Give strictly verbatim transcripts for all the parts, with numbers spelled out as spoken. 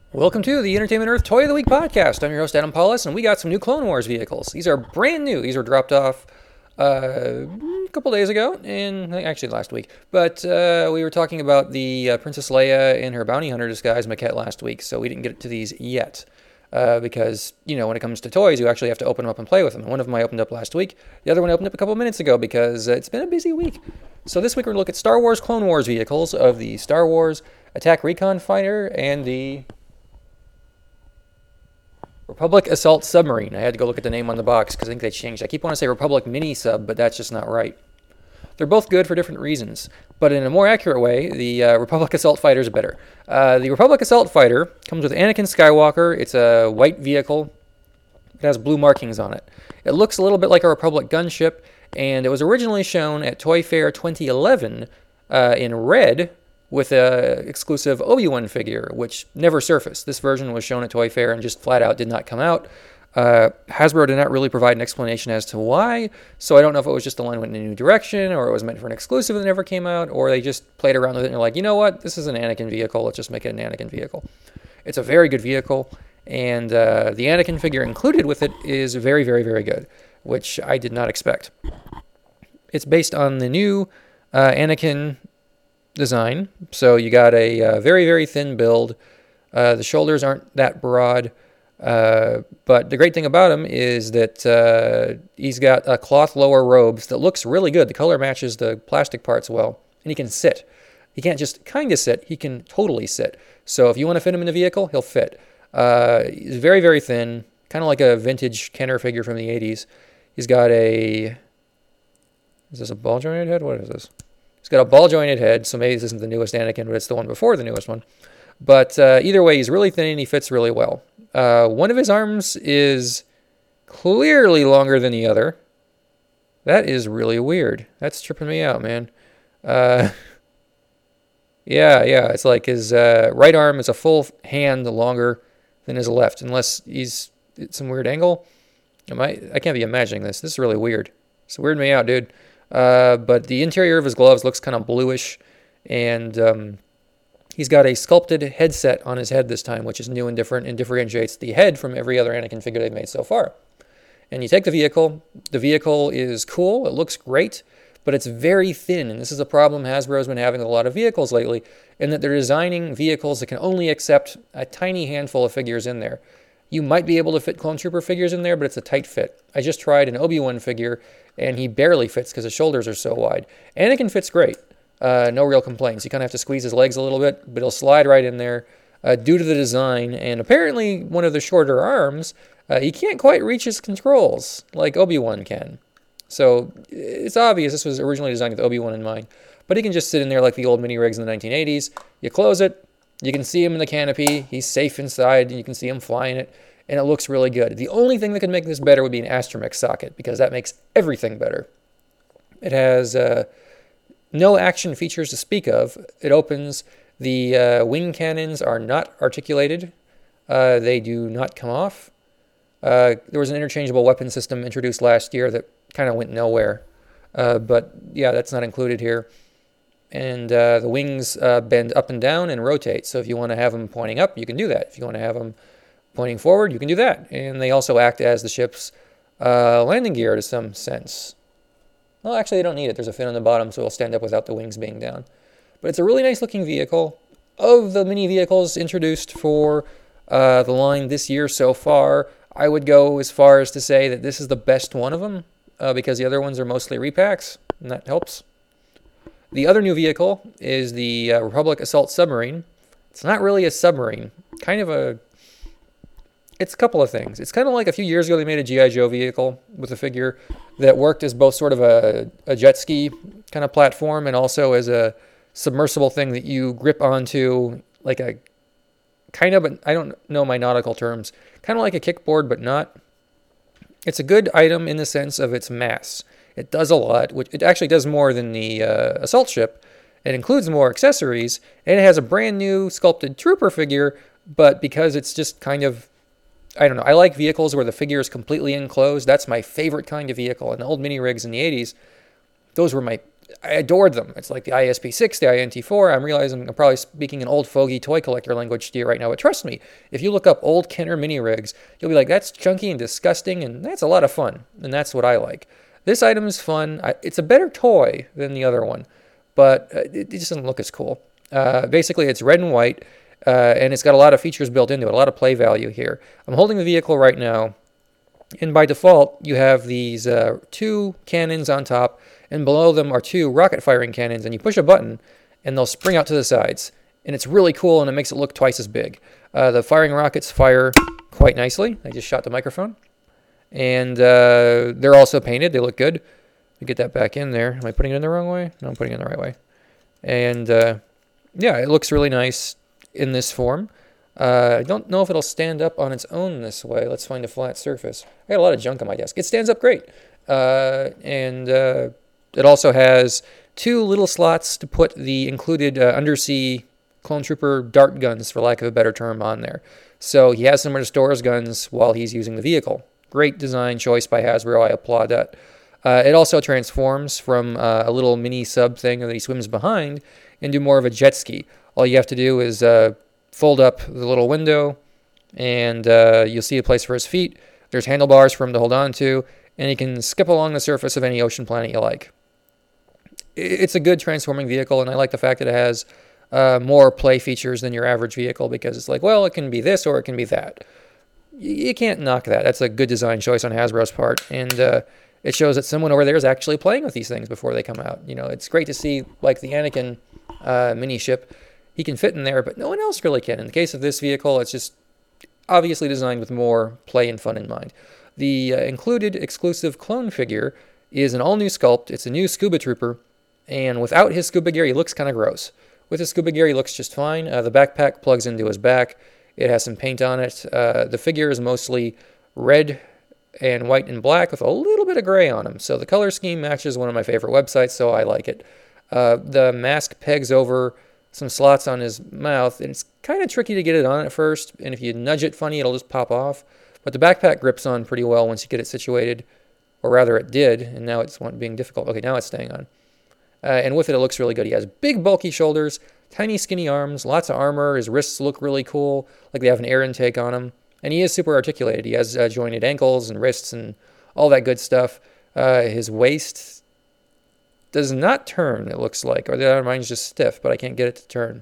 Welcome to the Entertainment Earth Toy of the Week podcast. I'm your host, Adam Paulus, and we got some new Clone Wars vehicles. These are brand new. These were dropped off uh, a couple days ago, and actually last week. But uh, we were talking about the uh, Princess Leia in her bounty hunter disguise maquette last week, so we didn't get to these yet. Uh, because, you know, when it comes to toys, you actually have to open them up and play with them. One of them I opened up last week. The other one opened up a couple minutes ago because uh, it's been a busy week. So this week we're going to look at Star Wars Clone Wars vehicles of the Star Wars Attack Recon Fighter and the Republic Assault Submarine. I had to go look at the name on the box because I think they changed. I keep wanting to say Republic Mini Sub, but that's just not right. They're both good for different reasons, but in a more accurate way, the uh, Republic Assault Fighter is better. Uh, the Republic Assault Fighter comes with Anakin Skywalker. It's a white vehicle. It has blue markings on it. It looks a little bit like a Republic gunship, and it was originally shown at Toy Fair twenty eleven uh, in red with a exclusive Obi-Wan figure, which never surfaced. This version was shown at Toy Fair and just flat out did not come out. Uh, Hasbro did not really provide an explanation as to why, so I don't know if it was just the line went in a new direction, or it was meant for an exclusive that never came out, or they just played around with it and they're like, you know what, this is an Anakin vehicle, let's just make it an Anakin vehicle. It's a very good vehicle, and uh, the Anakin figure included with it is very, very, very good, which I did not expect. It's based on the new uh, Anakin design, so you got a uh, very, very thin build. Uh, the shoulders aren't that broad. Uh, but the great thing about him is that uh, he's got a cloth lower robes that looks really good. The color matches the plastic parts well, and he can sit. He can't just kind of sit, he can totally sit. So if you want to fit him in the vehicle, he'll fit. Uh, he's very, very thin, kind of like a vintage Kenner figure from the eighties. He's got a... Is this a ball-jointed head? What is this? He's got a ball-jointed head, so maybe this isn't the newest Anakin, but it's the one before the newest one. But uh, either way, he's really thin and he fits really well. Uh, one of his arms is clearly longer than the other. That is really weird. That's tripping me out, man. Uh, yeah, yeah. It's like his uh, right arm is a full hand longer than his left, unless he's at some weird angle. Am I? I can't be imagining this. This is really weird. It's weirding me out, dude. Uh, but the interior of his gloves looks kind of bluish, and um, he's got a sculpted headset on his head this time, which is new and different and differentiates the head from every other Anakin figure they've made so far. And you take the vehicle. The vehicle is cool. It looks great, but it's very thin. And this is a problem Hasbro's been having with a lot of vehicles lately, in that they're designing vehicles that can only accept a tiny handful of figures in there. You might be able to fit Clone Trooper figures in there, but it's a tight fit. I just tried an Obi-Wan figure, and he barely fits because his shoulders are so wide. Anakin fits great. Uh, no real complaints. You kind of have to squeeze his legs a little bit, but he'll slide right in there uh, due to the design. And apparently one of the shorter arms, uh, he can't quite reach his controls like Obi-Wan can. So it's obvious this was originally designed with Obi-Wan in mind. But he can just sit in there like the old mini rigs in the nineteen eighties. You close it, you can see him in the canopy. He's safe inside, and you can see him flying it. And it looks really good. The only thing that could make this better would be an Astromech socket, because that makes everything better. It has... Uh, No action features to speak of. It opens. The uh, wing cannons are not articulated. Uh, they do not come off. Uh, there was an interchangeable weapon system introduced last year that kind of went nowhere. Uh, but yeah, that's not included here. And uh, the wings uh, bend up and down and rotate. So if you want to have them pointing up, you can do that. If you want to have them pointing forward, you can do that. And they also act as the ship's uh, landing gear to some sense. Well, actually, they don't need it. There's a fin on the bottom, so it'll stand up without the wings being down. But it's a really nice-looking vehicle. Of the mini vehicles introduced for uh, the line this year so far, I would go as far as to say that this is the best one of them, uh, because the other ones are mostly repacks, and that helps. The other new vehicle is the uh, Republic Assault Submarine. It's not really a submarine. Kind of a... It's a couple of things. It's kind of like a few years ago they made a G I. Joe vehicle with a figure that worked as both sort of a, a jet ski kind of platform and also as a submersible thing that you grip onto, like a kind of, a, I don't know my nautical terms, kind of like a kickboard, but not. It's a good item in the sense of its mass. It does a lot, which it actually does more than the uh, assault ship. It includes more accessories, and it has a brand new sculpted trooper figure, but because it's just kind of, I don't know. I like vehicles where the figure is completely enclosed. That's my favorite kind of vehicle. And the old mini rigs in the eighties, those were my I adored them. It's like the I S P six, the I N T four. I'm realizing I'm probably speaking an old fogey toy collector language to you right now, but trust me, if you look up old Kenner mini rigs, you'll be like, that's chunky and disgusting, and that's a lot of fun, and that's what I like. This item is fun. I, it's a better toy than the other one, but uh, it, it just doesn't look as cool. Uh, basically, it's red and white, uh, and it's got a lot of features built into it, a lot of play value here. I'm holding the vehicle right now, and by default, you have these uh, two cannons on top, and below them are two rocket firing cannons, and you push a button, and they'll spring out to the sides. And it's really cool, and it makes it look twice as big. Uh, the firing rockets fire quite nicely. I just shot the microphone. And uh, they're also painted. They look good. Let me get that back in there. Am I putting it in the wrong way? No, I'm putting it in the right way. And uh, yeah, it looks really nice in this form. Uh, I don't know if it'll stand up on its own this way. Let's find a flat surface. I got a lot of junk on my desk. It stands up great. Uh, and uh, it also has two little slots to put the included uh, undersea clone trooper dart guns, for lack of a better term, on there. So he has somewhere to store his guns while he's using the vehicle. Great design choice by Hasbro. I applaud that. Uh, it also transforms from uh, a little mini sub thing that he swims behind into more of a jet ski. All you have to do is uh, fold up the little window, and uh, you'll see a place for his feet. There's handlebars for him to hold on to, and he can skip along the surface of any ocean planet you like. It's a good transforming vehicle, and I like the fact that it has uh, more play features than your average vehicle, because it's like, well, it can be this or it can be that. You can't knock that. That's a good design choice on Hasbro's part, and uh, it shows that someone over there is actually playing with these things before they come out. You know, it's great to see, like the Anakin uh, mini ship. He can fit in there, but no one else really can. In the case of this vehicle, it's just obviously designed with more play and fun in mind. The uh, included exclusive clone figure is an all-new sculpt. It's a new scuba trooper, and without his scuba gear, he looks kind of gross. With his scuba gear, he looks just fine. Uh, the backpack plugs into his back. It has some paint on it. Uh, the figure is mostly red and white and black with a little bit of gray on him. So the color scheme matches one of my favorite websites, so I like it. Uh, the mask pegs over some slots on his mouth, and it's kind of tricky to get it on at first, and if you nudge it funny, it'll just pop off. But the backpack grips on pretty well once you get it situated, or rather it did, and now it's being difficult. Okay, now it's staying on. Uh, and with it, it looks really good. He has big, bulky shoulders, tiny, skinny arms, lots of armor. His wrists look really cool, like they have an air intake on them. And he is super articulated. He has uh, jointed ankles and wrists and all that good stuff. Uh, his waist does not turn, it looks like, or the other mine's just stiff, but I can't get it to turn.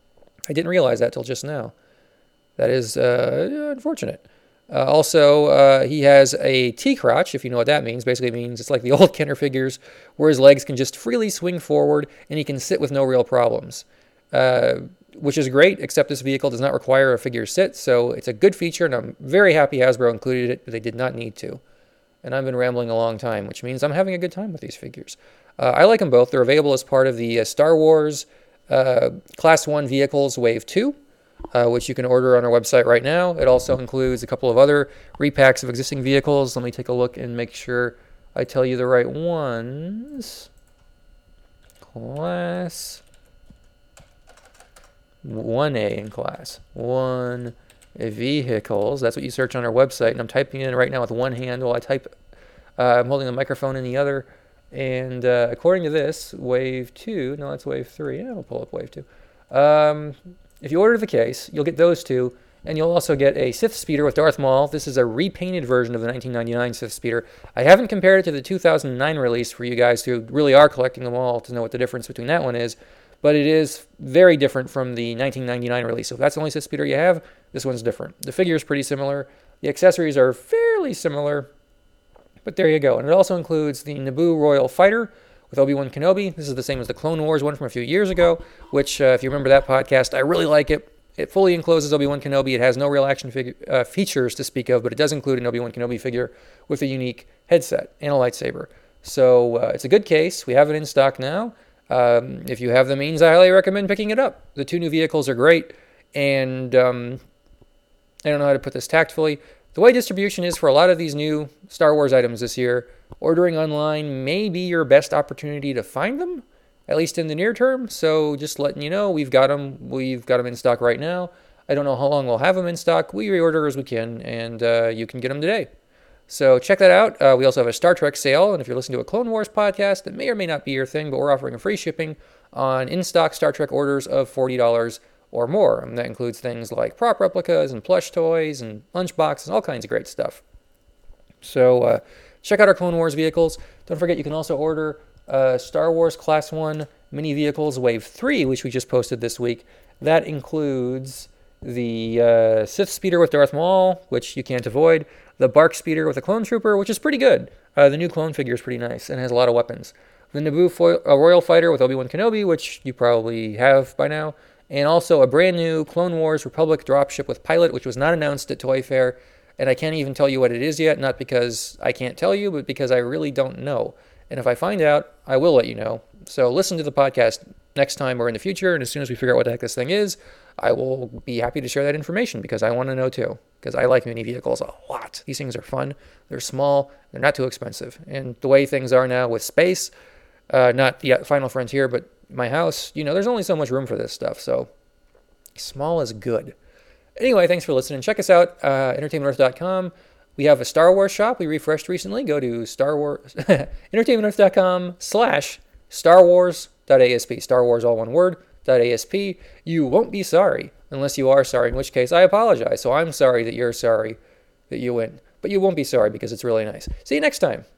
I didn't realize that till just now. That is uh, unfortunate. Uh, also, uh, he has a T-crotch, if you know what that means. Basically, it means it's like the old Kenner figures, where his legs can just freely swing forward, and he can sit with no real problems. Uh, which is great, except this vehicle does not require a figure sit, so it's a good feature, and I'm very happy Hasbro included it, but they did not need to. And I've been rambling a long time, which means I'm having a good time with these figures. Uh, I like them both. They're available as part of the uh, Star Wars uh, Class one Vehicles Wave two, uh, which you can order on our website right now. It also includes a couple of other repacks of existing vehicles. Let me take a look and make sure I tell you the right ones. Class one A in class. one vehicles. That's what you search on our website. And I'm typing in right now with one hand while I type. Uh, I'm holding the microphone in the other. And uh, according to this, wave two, no, that's wave three. Yeah, we'll pull up wave two. Um, if you order the case, you'll get those two. And you'll also get a Sith Speeder with Darth Maul. This is a repainted version of the nineteen ninety-nine Sith Speeder. I haven't compared it to the two thousand nine release for you guys who really are collecting them all to know what the difference between that one is. But it is very different from the nineteen ninety-nine release. So if that's the only Sith Speeder you have, this one's different. The figure is pretty similar. The accessories are fairly similar. But there you go. And it also includes the Naboo Royal Fighter with Obi-Wan Kenobi. This is the same as the Clone Wars one from a few years ago, which, uh, if you remember that podcast, I really like it. It fully encloses Obi-Wan Kenobi. It has no real action figure, uh, features to speak of, but it does include an Obi-Wan Kenobi figure with a unique headset and a lightsaber. So uh, it's a good case. We have it in stock now. Um, if you have the means, I highly recommend picking it up. The two new vehicles are great, and um, I don't know how to put this tactfully. The way distribution is for a lot of these new Star Wars items this year, ordering online may be your best opportunity to find them, at least in the near term. So just letting you know, we've got them. We've got them in stock right now. I don't know how long we'll have them in stock. We reorder as we can, and uh, you can get them today. So check that out. Uh, we also have a Star Trek sale, and if you're listening to a Clone Wars podcast, that may or may not be your thing, but we're offering a free shipping on in-stock Star Trek orders of forty dollars or more. And that includes things like prop replicas and plush toys and lunchboxes and all kinds of great stuff. So uh, check out our Clone Wars vehicles. Don't forget you can also order uh, Star Wars Class one Mini Vehicles Wave three, which we just posted this week. That includes the uh, Sith Speeder with Darth Maul, which you can't avoid, the Bark Speeder with a Clone Trooper, which is pretty good. Uh, the new clone figure is pretty nice and has a lot of weapons. The Naboo foil, uh, Royal Fighter with Obi-Wan Kenobi, which you probably have by now, and also a brand new Clone Wars Republic dropship with Pilot, which was not announced at Toy Fair, and I can't even tell you what it is yet, not because I can't tell you, but because I really don't know. And if I find out, I will let you know. So listen to the podcast next time or in the future, and as soon as we figure out what the heck this thing is, I will be happy to share that information because I want to know too. Because I like mini vehicles a lot. These things are fun. They're small. They're not too expensive. And the way things are now with space, uh, not the Final Frontier, but my house, you know, there's only so much room for this stuff. So small is good. Anyway, thanks for listening. Check us out, uh, entertainment earth dot com. We have a Star Wars shop we refreshed recently. Go to Star Wars entertainment earth dot com slash Star Wars dot A S P. Star Wars, all one word. .asp. You won't be sorry unless you are sorry, in which case I apologize. So I'm sorry that you're sorry that you win. But you won't be sorry because it's really nice. See you next time.